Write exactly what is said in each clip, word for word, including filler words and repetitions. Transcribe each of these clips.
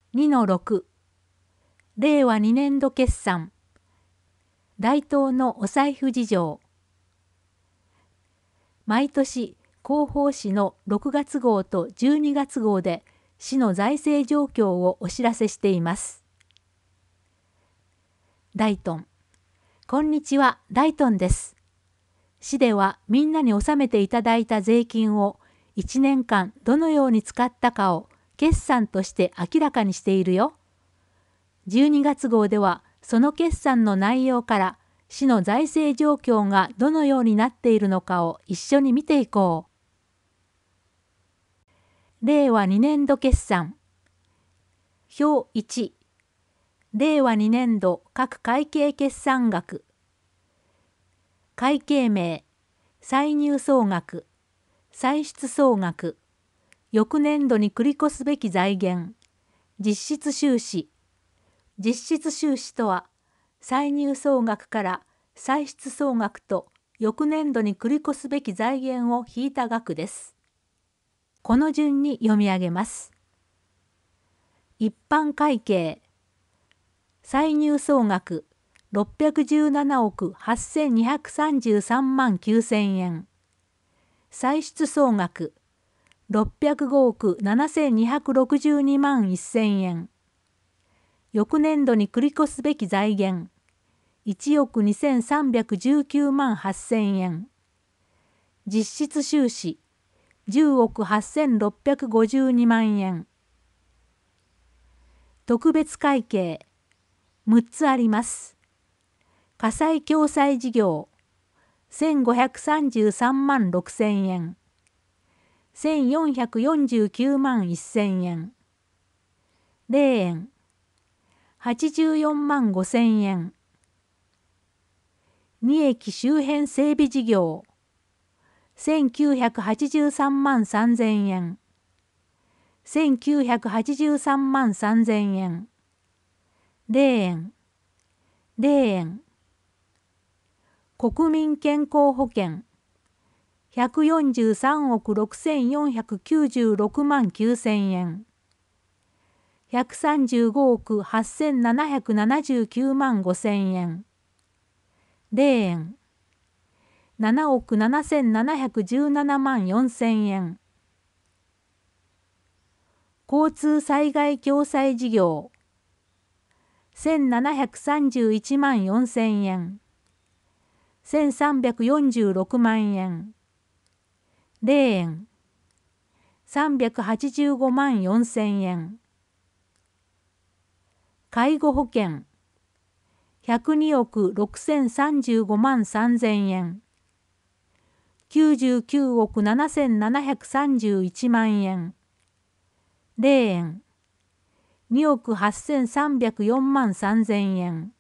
にのろく 令和にねん度決算大東のお財布事情。毎年広報誌のろくがつ号とじゅうにがつ号で市の財政状況をお知らせしています。大東。こんにちは、大東です。市ではみんなに納めていただいた税金をいちねんかんどのように使ったかを決算として明らかにしているよ。じゅうにがつ号ではその決算の内容から市の財政状況がどのようになっているのかを一緒に見ていこう。令和にねん度決算。表いち。令和にねん度各会計決算額。会計名、歳入総額、歳出総額、翌年度に繰り越すべき財源、実質収支。実質収支とは、歳入総額から歳出総額と翌年度に繰り越すべき財源を引いた額です。この順に読み上げます。一般会計、歳入総額ろっぴゃくじゅうななおくはっせんにひゃくさんじゅうさんまんきゅうせんえん。歳出総額ろっぴゃくごおくななせんにひゃくろくじゅうにまんせんえん。翌年度に繰り越すべき財源いちおくにせんさんびゃくじゅうきゅうまんはっせんえん。実質収支じゅうおくはっせんろっぴゃくごじゅうにまんえん。特別会計むっつあります。火災共済事業せんごひゃくさんじゅうさんまんろくせんえん。せんよんひゃくよんじゅうきゅうまんせんえん。霊園はちじゅうよんまんごせんえん。二駅周辺整備事業せんきゅうひゃくはちじゅうさんまんさんぜんえん。せんきゅうひゃくはちじゅうさんまんさんぜんえん。霊園霊園国民健康保険ひゃくよんじゅうさんおくろくせんよんひゃくきゅうじゅうろくまんきゅうせんえん。ひゃくさんじゅうごおくはっせんななひゃくななじゅうきゅうまんごせんえん。霊園ななおくななせんななひゃくじゅうななまんよんせんえん。交通災害共済事業せんななひゃくさんじゅういちまんよんせんえん。せんさんびゃくよんじゅうろくまんえん。霊園さんびゃくはちじゅうごまんよんせんえん。介護保険ひゃくにおくろくせんさんじゅうごまんさんぜんえん。きゅうじゅうきゅうおくななせんななひゃくさんじゅういちまんえん。霊園におくはっせんさんびゃくよんまんさんぜんえん。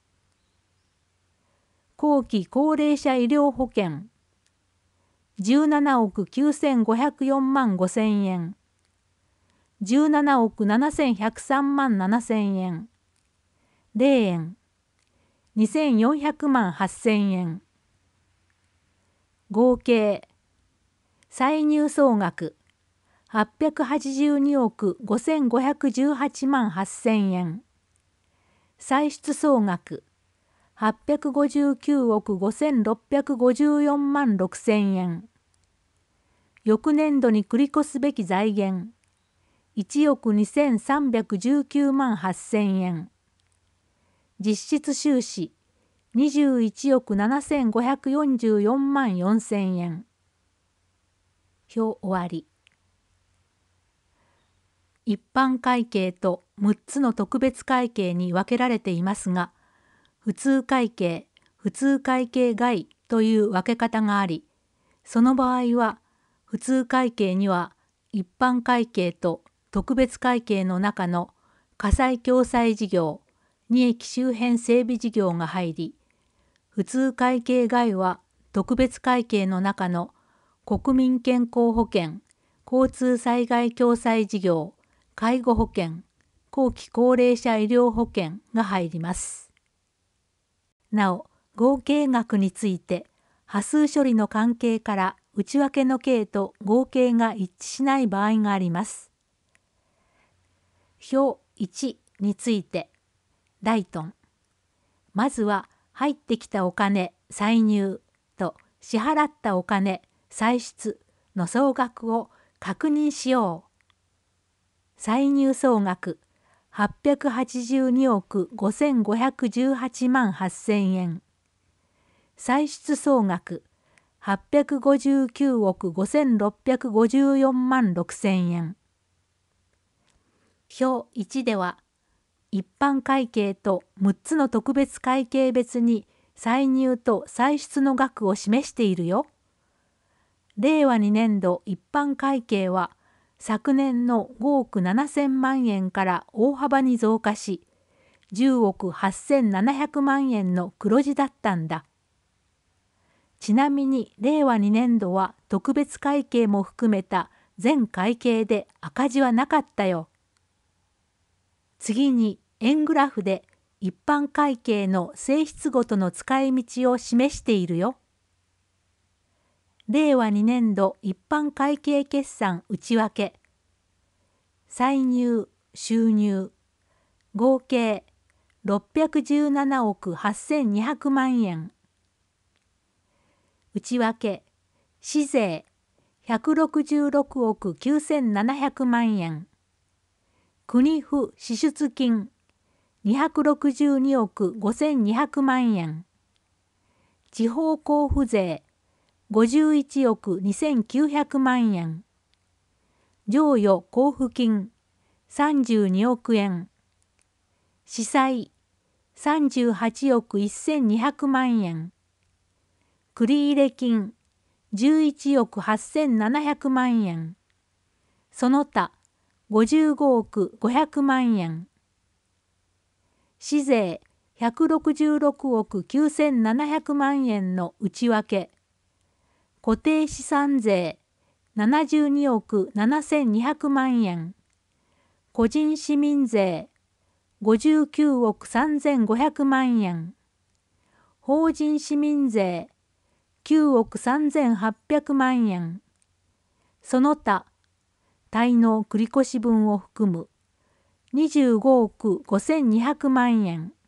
後期高齢者医療保険じゅうななおくきゅうせんごひゃくよんまんごせんえん。じゅうななおくななせんひゃくさんまんななせんえん。霊園にせんよんひゃくまんはっせんえん。合計歳入総額はっぴゃくはちじゅうにおくごせんごひゃくじゅうはちまんはっせんえん。歳出総額はっぴゃくごじゅうきゅうおくごせんろっぴゃくごじゅうよんまんろくせんえん。翌年度に繰り越すべき財源いちおくにせんさんびゃくじゅうきゅうまんはっせんえん。実質収支にじゅういちおくななせんごひゃくよんじゅうよんまんよんせんえん。表終わり。一般会計とむっつの特別会計に分けられていますが、普通会計、普通会計外という分け方があり、その場合は普通会計には一般会計と特別会計の中の火災共済事業、二駅周辺整備事業が入り、普通会計外は特別会計の中の国民健康保険、交通災害共済事業、介護保険、後期高齢者医療保険が入ります。なお、合計額について、波数処理の関係から内訳の計と合計が一致しない場合があります。表いちについて、大頓。まずは入ってきたお金、歳入と支払ったお金、歳出の総額を確認しよう。歳入総額はっぴゃくはちじゅうにおくごせんごひゃくじゅうはちまんはっせんえん。歳出総額はっぴゃくごじゅうきゅうおくごせんろっぴゃくごじゅうよんまんろくせんえん。表いちでは、一般会計とむっつの特別会計別に歳入と歳出の額を示しているよ。れいわにねんど一般会計は昨年のごおくななせんまんえんから大幅に増加し、じゅうおくはっせんななひゃくまんえんの黒字だったんだ。ちなみにれいわにねんどは特別会計も含めた全会計で赤字はなかったよ。次に円グラフで一般会計の性質ごとの使い道を示しているよ。れいわにねんど一般会計決算内訳。歳入・収入合計ろっぴゃくじゅうななおくはっせんにひゃくまんえん。内訳市税ひゃくろくじゅうろくおくきゅうせんななひゃくまんえん。国府支出金にひゃくろくじゅうにおくごせんにひゃくまんえん。地方交付税ごじゅういちおくにせんきゅうひゃくまんえん。剰余交付金さんじゅうにおくえん。司祭さんじゅうはちおくせんにひゃくまんえん。繰入金じゅういちおくはっせんななひゃくまんえん。その他ごじゅうごおくごひゃくまんえん。市税ひゃくろくじゅうろくおくきゅうせんななひゃくまんえんの内訳。固定資産税ななじゅうにおくななせんにひゃくまんえん。個人市民税ごじゅうきゅうおくさんぜんごひゃくまんえん。法人市民税きゅうおくさんぜんはっぴゃくまんえん。その他滞納繰越分を含むにじゅうごおくごせんにひゃくまんえん。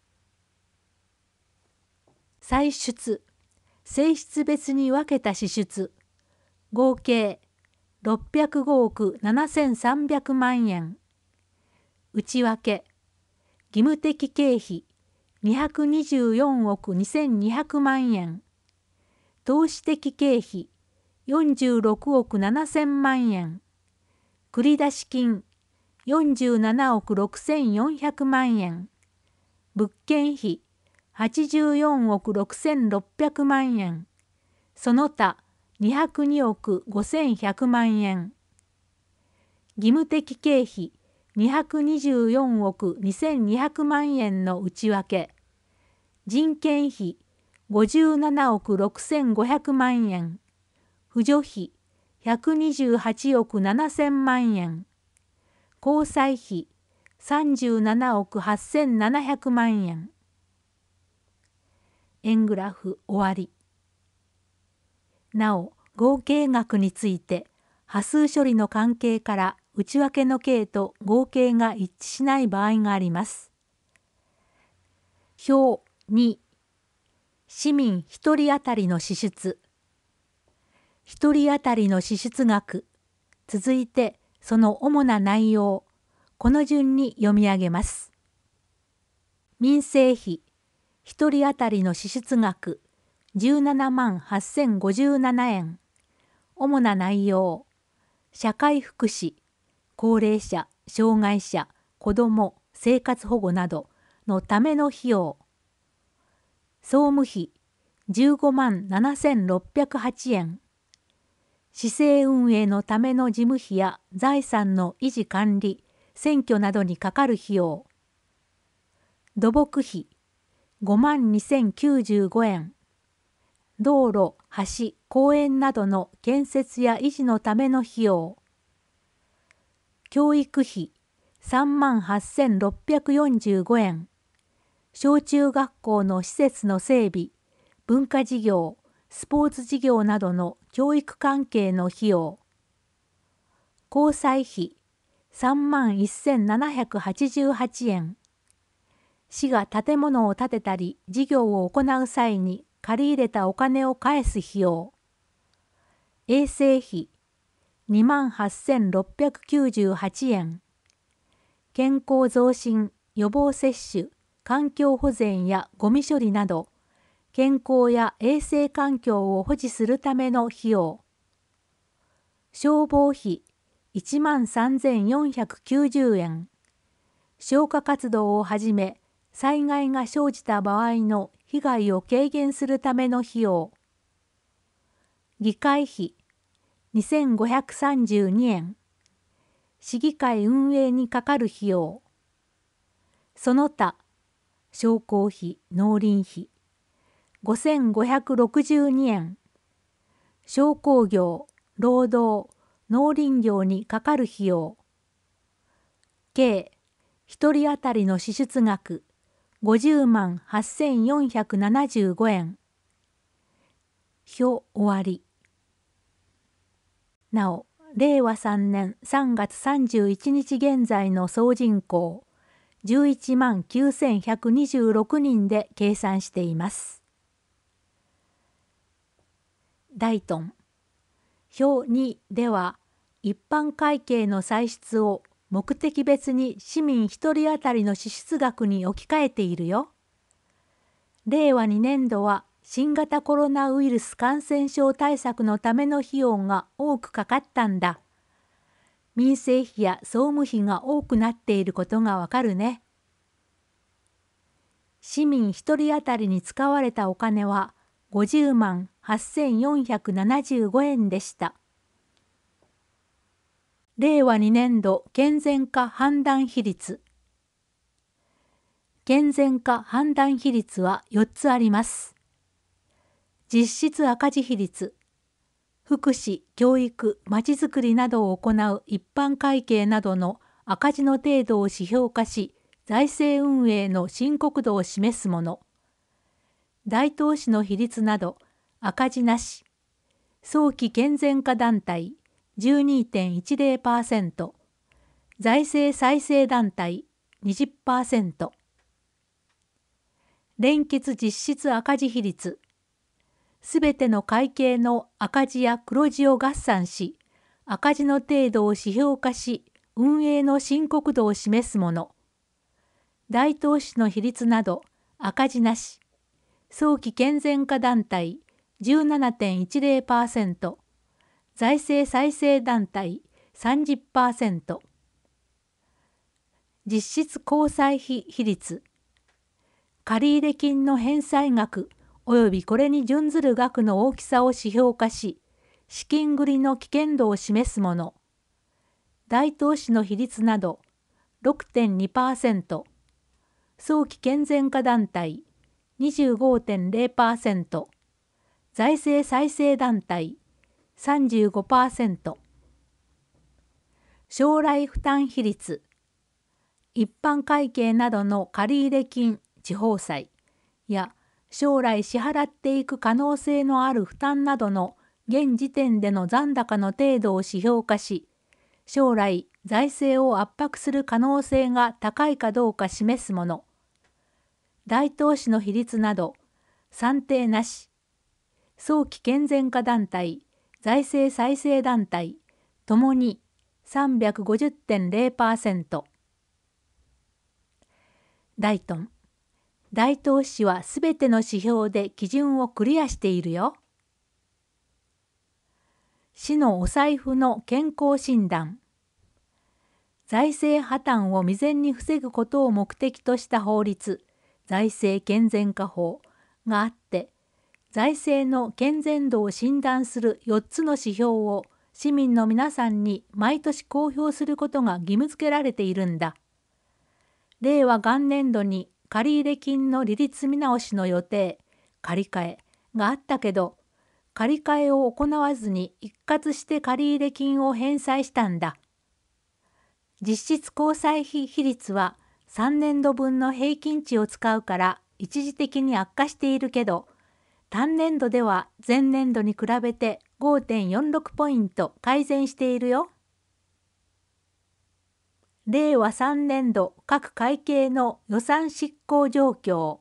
歳出性質別に分けた支出合計ろっぴゃくごおくななせんさんびゃくまんえん。内訳義務的経費にひゃくにじゅうよんおくにせんにひゃくまんえん。投資的経費よんじゅうろくおくななせんまんえん。繰出金よんじゅうななおくろくせんよんひゃくまんえん。物件費はちじゅうよんおくろくせんろっぴゃくまんえん。その他にひゃくにおくごせんひゃくまんえん。義務的経費にひゃくにじゅうよんおくにせんにひゃくまんえんの内訳。人件費ごじゅうななおくろくせんごひゃくまんえん。扶助費ひゃくにじゅうはちおくななせんまんえん。交際費さんじゅうななおくはっせんななひゃくまんえん。円グラフ終わり。なお、合計額について、波数処理の関係から内訳の計と合計が一致しない場合があります。表に、市民ひとり当たりの支出。ひとり当たりの支出額。続いて、その主な内容。この順に読み上げます。民生費。ひとり当たりの支出額。じゅうななまんはっせんごじゅうななえん。主な内容。社会福祉、高齢者、障害者、子ども、生活保護などのための費用。総務費じゅうごまんななせんろっぴゃくはちえん。市政運営のための事務費や財産の維持管理、選挙などにかかる費用。土木費ごまんにせんきゅうじゅうごえん。道路、橋、公園などの建設や維持のための費用。教育費さんまんはっせんろっぴゃくよんじゅうごえん。小中学校の施設の整備、文化事業、スポーツ事業などの教育関係の費用。交際費さんまんせんななひゃくはちじゅうはちえん。市が建物を建てたり事業を行う際に借り入れたお金を返す費用。衛生費にまんはっせんろっぴゃくきゅうじゅうはちえん。健康増進、予防接種、環境保全やゴミ処理など、健康や衛生環境を保持するための費用。消防費いちまんさんぜんよんひゃくきゅうじゅうえん。消火活動をはじめ、災害が生じた場合の被害を軽減するための費用。議会費にせんごひゃくさんじゅうにえん。市議会運営にかかる費用。その他、商工費、農林費ごせんごひゃくろくじゅうにえん。商工業、労働、農林業にかかる費用。計、ひとり当たりの支出額ごじゅうまんはっせんよんひゃくななじゅうごえん。表終わり。なお、れいわさんねんさんがつさんじゅういちにち現在の総人口じゅういちまんきゅうせんひゃくにじゅうろくにんで計算しています。大頓表にでは一般会計の歳出を目的別に市民ひとり当たりの支出額に置き換えているよ。れいわにねんどは新型コロナウイルス感染症対策のための費用が多くかかったんだ。民生費や総務費が多くなっていることがわかるね。市民ひとり当たりに使われたお金はごじゅうまんはっせんよんひゃくななじゅうごえんでした。れいわにねんど健全化判断比率。健全化判断比率はよっつあります。実質赤字比率。福祉、教育、まちづくりなどを行う一般会計などの赤字の程度を指標化し、財政運営の深刻度を示すもの。大投資の比率など赤字なし。早期健全化団体 じゅうにてんいちぜろパーセント。財政再生団体 にじゅっパーセント。連結実質赤字比率。すべての会計の赤字や黒字を合算し、赤字の程度を指標化し、運営の深刻度を示すもの。大投資の比率など赤字なし。早期健全化団体 じゅうななてんいちぜろパーセント。財政再生団体 さんじゅっパーセント。実質公債費比率。借入金の返済額及びこれに準ずる額の大きさを指標化し、資金繰りの危険度を示すもの。大投資の比率など ろくてんにパーセント。早期健全化団体 にじゅうごてんぜろパーセント。財政再生団体 さんじゅうごパーセント。将来負担比率。一般会計などの借入金、地方債や将来支払っていく可能性のある負担などの現時点での残高の程度を指標化し、将来財政を圧迫する可能性が高いかどうか示すもの。大投資の比率など算定なし。早期健全化団体、財政再生団体ともに さんびゃくごじゅってんぜろパーセント。大頓大投資はすべての指標で基準をクリアしているよ。市のお財布の健康診断。財政破綻を未然に防ぐことを目的とした法律、財政健全化法があって、財政の健全度を診断するよっつの指標を市民の皆さんに毎年公表することが義務付けられているんだ。れいわ元年度に借入金の利率見直しの予定、借り換えがあったけど、借り換えを行わずに一括して借入金を返済したんだ。実質公債費比率はさんねんどぶんの平均値を使うから一時的に悪化しているけど、単年度では前年度に比べて ごてんよんろくポイント改善しているよ。 れいわさんねんど各会計の予算執行状況。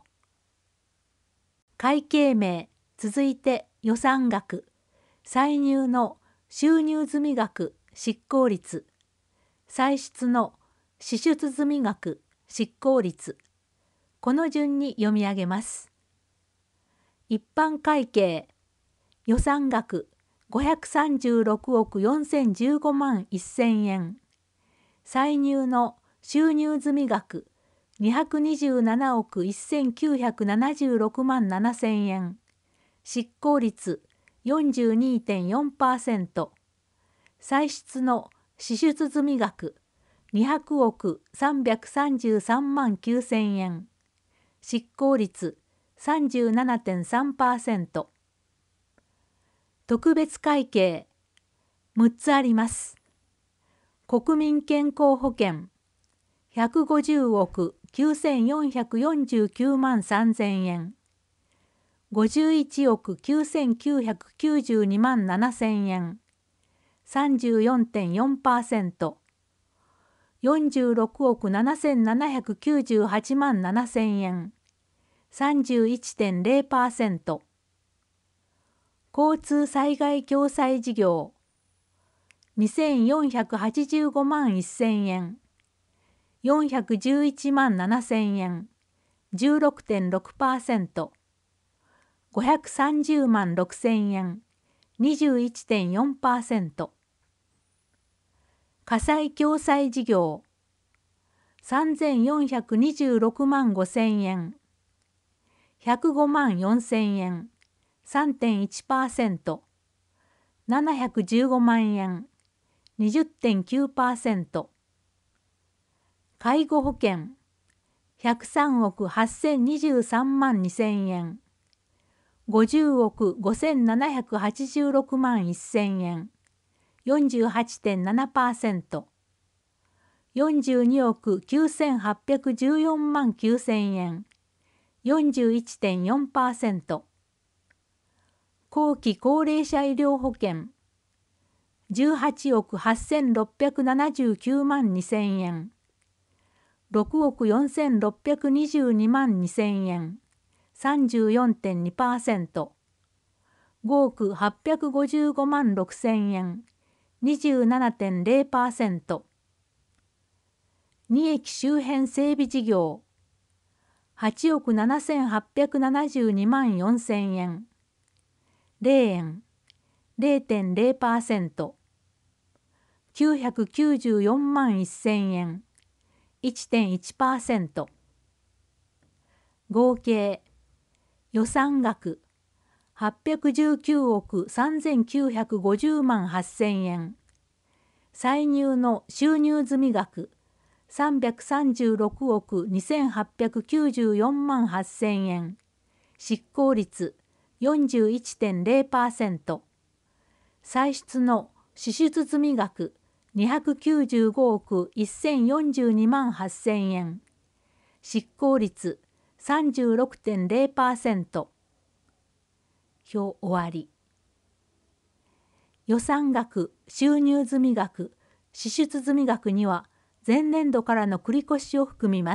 会計名、続いて予算額、歳入の収入済額、執行率、歳出の支出済額、執行率。この順に読み上げます。一般会計、予算額ごひゃくさんじゅうろくおくよんせんじゅうごまんせんえん。歳入の収入済額にひゃくにじゅうななおくせんきゅうひゃくななじゅうろくまんななせんえん。執行率 よんじゅうにてんよんパーセント。歳出の支出済額にひゃくおくさんびゃくさんじゅうさんまんきゅうせんえん。執行率 さんじゅうななてんさんパーセント。特別会計むっつあります。国民健康保険ひゃくごじゅうおくきゅうせんよんひゃくよんじゅうきゅうまんさんぜんえん。ごじゅういちおくきゅうせんきゅうひゃくきゅうじゅうにまんななせんえん。さんじゅうよんてんよんパーセント。よんじゅうろくおくななせんななひゃくきゅうじゅうはちまんななせんえん。さんじゅういってんれいパーセント。交通災害共済事業にせんよんひゃくはちじゅうごまんせんえん。よんひゃくじゅういちまんななせんえん。じゅうろくてんろくパーセント。ごひゃくさんじゅうまんろくせんえん。にじゅういってんよんパーセント。火災共済事業さんぜんよんひゃくにじゅうろくまんごせんえん。ひゃくごまんよんせんえん。さんてんいちパーセント。ななひゃくじゅうごまんえん。にじゅってんきゅうパーセント。介護保険ひゃくさんおくはっせんにじゅうさんまんにせんえん。ごじゅうおくごせんななひゃくはちじゅうろくまんせんえん。よんじゅうはちてんななパーセント。よんじゅうにおくきゅうせんはっぴゃくじゅうよんまんきゅうせんえん。よんじゅういってんよんパーセント。後期高齢者医療保険じゅうはちおくはっせんろっぴゃくななじゅうきゅうまんにせんえん。ろくおくよんせんろっぴゃくにじゅうにまんにせんえん。さんじゅうよんてんにパーセント。ごおくはっぴゃくごじゅうごまんろくせんえん。にじゅうななてんれいパーセント。に駅周辺整備事業はちおくななせんはっぴゃくななじゅうにまんよんせんえん。れいえん れいてんれいパーセント。きゅうひゃくきゅうじゅうよんまんせんえん。いってんいちパーセント。合計予算額はっぴゃくじゅうきゅうおくさんぜんきゅうひゃくごじゅうまんはっせんえん。歳入の収入済額さんびゃくさんじゅうろくおくにせんはっぴゃくきゅうじゅうよんまんはっせんえん。執行率 よんじゅういってんれいパーセント。歳出の支出済額にひゃくきゅうじゅうごおくせんよんじゅうにまんはっせんえん。執行率 さんじゅうろくてんれいパーセント。表終わり。予算額、収入済額、支出済額には前年度からの繰越を含みます。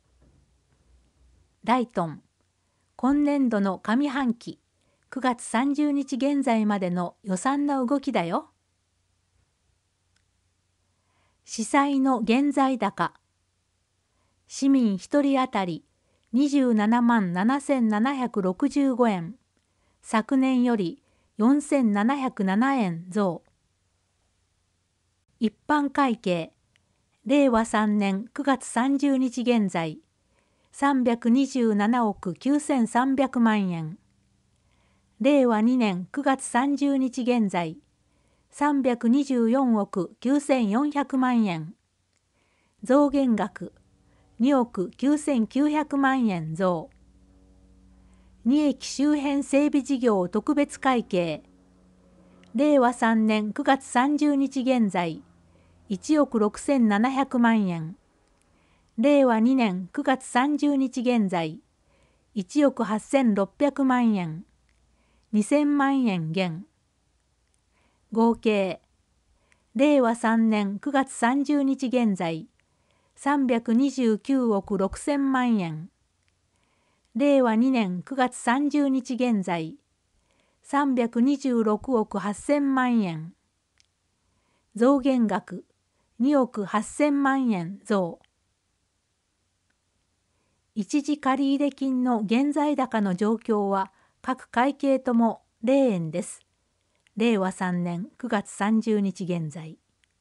ライトン、今年度の上半期くがつさんじゅうにち現在までの予算の動きだよ。司祭の現在高。市民ひとり当たりにじゅうななまんななせんななひゃくろくじゅうごえん。昨年よりよんせんななひゃくななえん増。一般会計れいわさんねんくがつさんじゅうにち現在さんびゃくにじゅうななおくきゅうせんさんびゃくまんえん。れいわにねんくがつさんじゅうにち現在さんびゃくにじゅうよんおくきゅうせんよんひゃくまんえん。増減額におくきゅうせんきゅうひゃくまんえん増。に駅周辺整備事業特別会計れいわさんねんくがつさんじゅうにち現在いちおくろくせんななひゃくまんえん。れいわにねんくがつさんじゅうにち現在いちおくはっせんろっぴゃくまんえん。にせんまんえん減。合計れいわさんねんくがつさんじゅうにち現在、さんびゃくにじゅうきゅうおくろくせんまんえん。れいわにねんくがつさんじゅうにち現在、さんびゃくにじゅうろくおくはっせんまんえん。増減額におくはっせんまんえん増。一時借入金の現在高の状況は各会計ともゼロえんです。れいわさんねんくがつさんじゅうにち現在。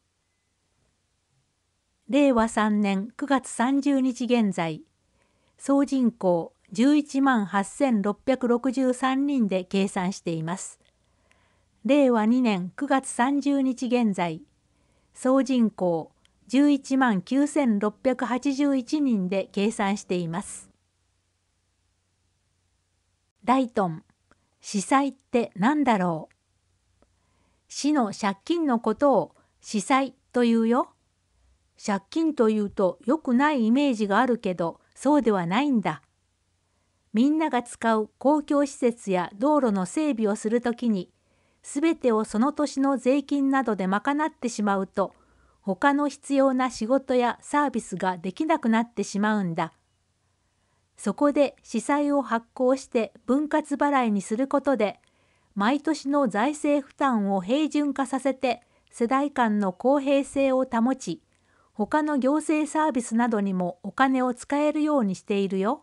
れいわさんねんくがつさんじゅうにち現在、総人口じゅういちまんはっせんろっぴゃくろくじゅうさんにんで計算しています。れいわにねんくがつさんじゅうにち現在、総人口じゅういちまんきゅうせんろっぴゃくはちじゅういちにんで計算しています。大頓、司債って何だろう。市の借金のことを司債というよ。借金というと良くないイメージがあるけど、そうではないんだ。みんなが使う公共施設や道路の整備をするときに、すべてをその年の税金などで賄ってしまうと、他の必要な仕事やサービスができなくなってしまうんだ。そこで司債を発行して分割払いにすることで、毎年の財政負担を平準化させて世代間の公平性を保ち、他の行政サービスなどにもお金を使えるようにしているよ。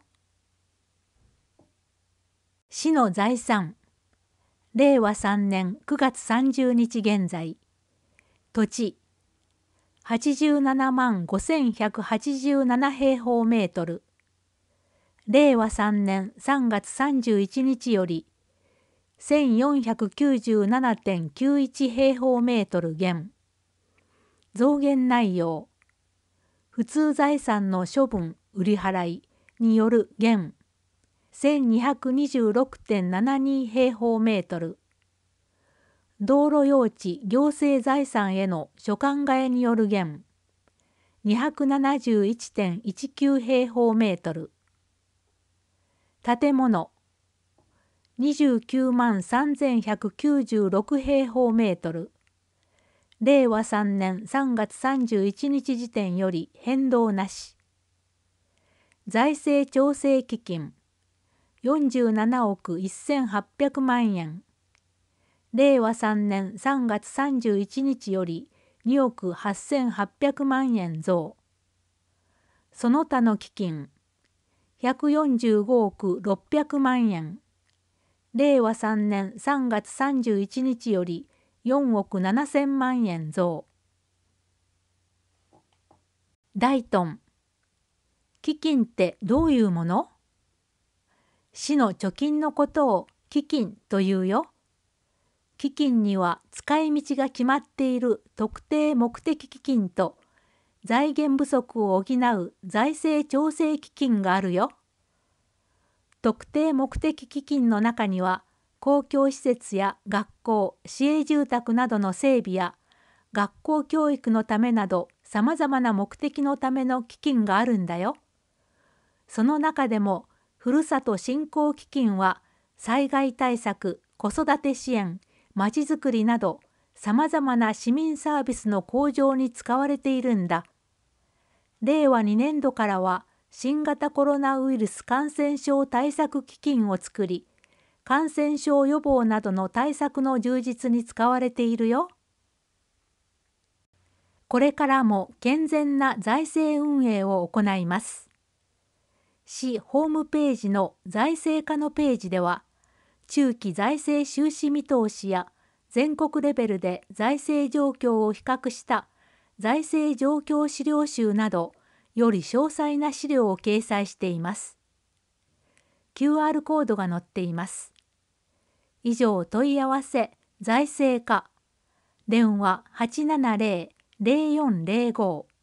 市の財産。れいわさんねんくがつさんじゅうにち現在。土地。はちじゅうななまんごせんひゃくはちじゅうなな平方メートル。れいわさんねんさんがつさんじゅういちにちより、せんよんひゃくきゅうじゅうななてんきゅういち平方メートル減。増減内容。普通財産の処分・売払いによる減。せんにひゃくにじゅうろくてんななに平方メートル。道路用地行政財産への所管替えによる減。にひゃくななじゅういちてんいちきゅう平方メートル。建物。にじゅうきゅうまんさんぜんひゃくきゅうじゅうろく平方メートル。れいわさんねんさんがつさんじゅういちにち時点より変動なし。財政調整基金よんじゅうななおくせんはっぴゃくまんえん。れいわさんねんさんがつさんじゅういちにちよりにおくはっせんはっぴゃくまんえん増。その他の基金ひゃくよんじゅうごおくろっぴゃくまんえん。れいわさんねんさんがつさんじゅういちにちよりよんおくななせんまんえん増。大頓。基金ってどういうもの？市の貯金のことを基金というよ。基金には使い道が決まっている特定目的基金と財源不足を補う財政調整基金があるよ。特定目的基金の中には公共施設や学校、市営住宅などの整備や学校教育のためなどさまざまな目的のための基金があるんだよ。その中でもふるさと振興基金は災害対策、子育て支援、まちづくりなどさまざまな市民サービスの向上に使われているんだ。れいわにねんどからは新型コロナウイルス感染症対策基金を作り、感染症予防などの対策の充実に使われているよ。これからも健全な財政運営を行います。市ホームページの財政課のページでは、中期財政収支見通しや全国レベルで財政状況を比較した財政状況資料集など、より詳細な資料を掲載しています。キューアール コードが載っています。以上問い合わせ財政課。電話はちななゼロ ゼロよんゼロご。